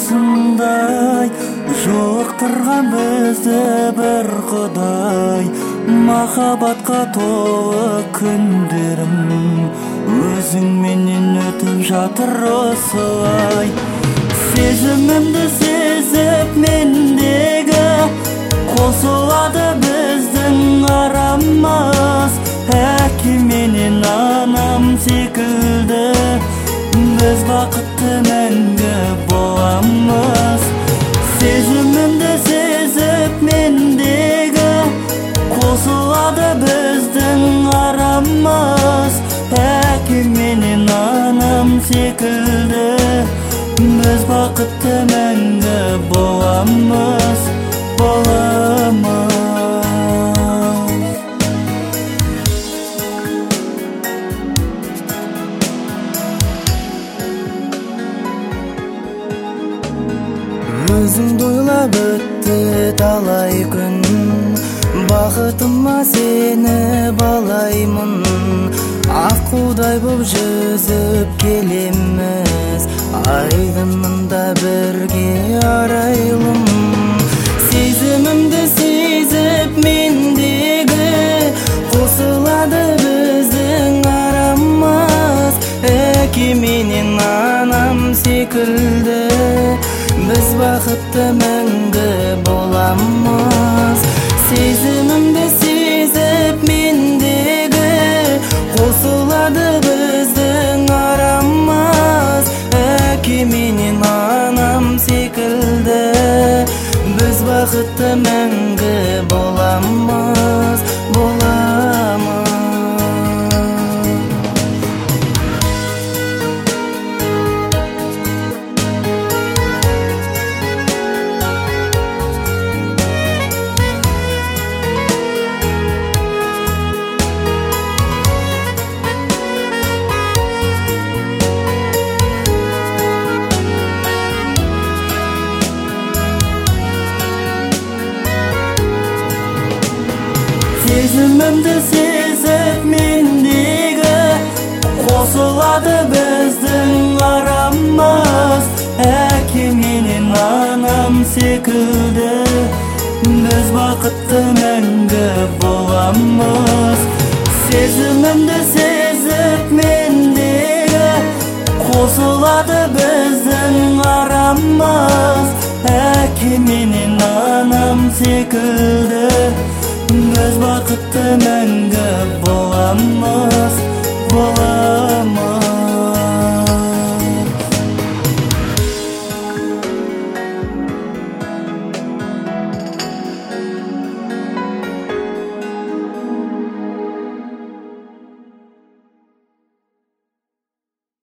осындай жоқтырған бізді бір Құдай. Махаббатқа толы күндерім өзіңменен өтіп жатыр осылай. Сезімімді сезіп мендегі қосылады біздің арамыз. Әке менен анам секілді біз бақытты мәңгі боламыз. Сезімімді сезіп мендегі қосылады біздің арамыз. Әке менен анам секілді біз бақытты мәңгі боламыз. Өзіңді ойлап өтті талай күн, бақытыма сені балаймын. Аққудай боп жүзіп келеміз, айдынында бірге арайлым. Сезімімді сезіп мендегі қосылады біздің арамыз. Әке менен анам секілді біз бақытты мәңгі боламыз. Сезімімді сезіп мендегі қосылады біздің арамыз. Әке менен анам секілді біз бақытты мәңгі боламыз. Сезімімді сезіп мендегі қосылады біздің арамыз. Әке менен анам секілді біз бақытты мәңгі боламыз. Сезімімді сезіп мендегі қосылады біздің арамыз. Әке менен анам секілді біз бақытты мәңгі боламыз.